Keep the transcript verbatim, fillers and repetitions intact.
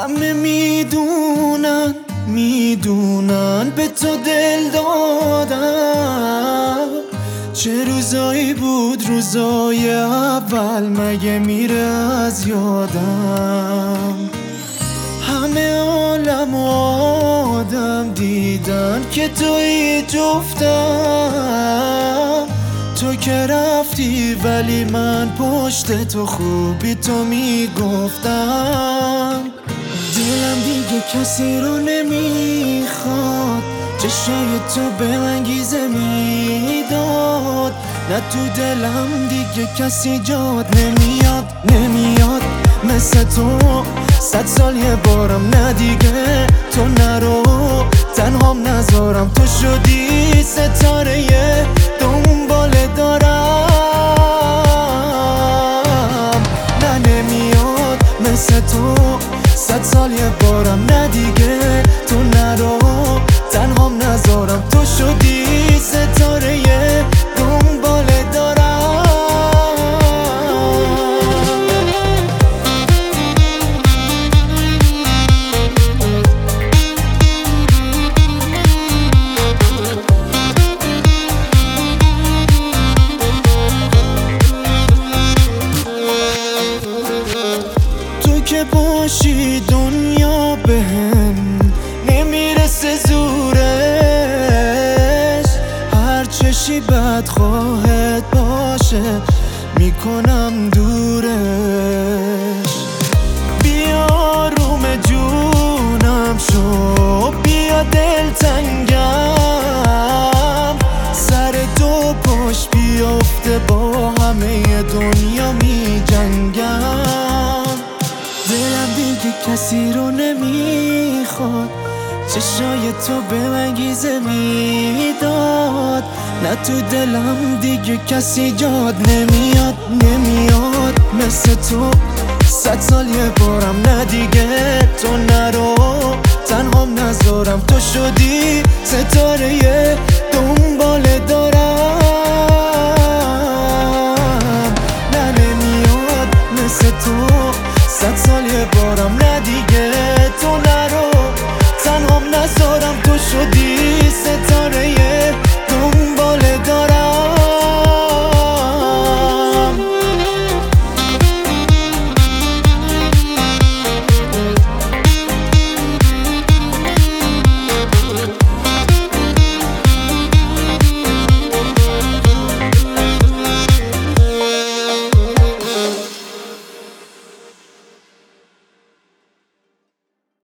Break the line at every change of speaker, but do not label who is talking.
همه میدونن میدونن به تو دل دادم. چه روزایی بود روزای اول، مگه میره از یادم. همه عالم و آدم دیدن که توی جفتم. تو که رفتی ولی من پشت تو خوبی تو میگفتم. دلم دیگه کسی رو نمیخواد، چشای تو به من گیزه میداد. نه تو دلم دیگه کسی جاد نمیاد نمیاد مثل تو. صد سال یه بارم نه دیگه تو نرو، تنهام نذارم. تو شدی ستاره دنبال دارم. نه نمیاد مثل تو، صد سال یه بارم نه دیگه تو نرو، تنهام نذارم. تو شدی ستاره دنبال دارم. تو که باشی دنیا بهم نمیرسه زورش. هر چشی بدخواهت باشه میکنم دورش. بیا روم جونم شو، بیا دلتنگم. سر تو پشت بیافته با همه دنیا می جنگم. دلم دیگه کسی رو نمیخواد، چشای تو به من گیزه میداد. نه تو دلم دیگه کسی جاد نمیاد نمیاد مثل تو. صد سال یه بارم نه دیگه تو نرو، تنهام نذارم. تو شدی ستاره دنبال دارم. نه نمیاد مثل تو، صد سال یه بارم نه دیگه تو نرو، تنهام نذارم. تو شدی ستاره دنبال دارم.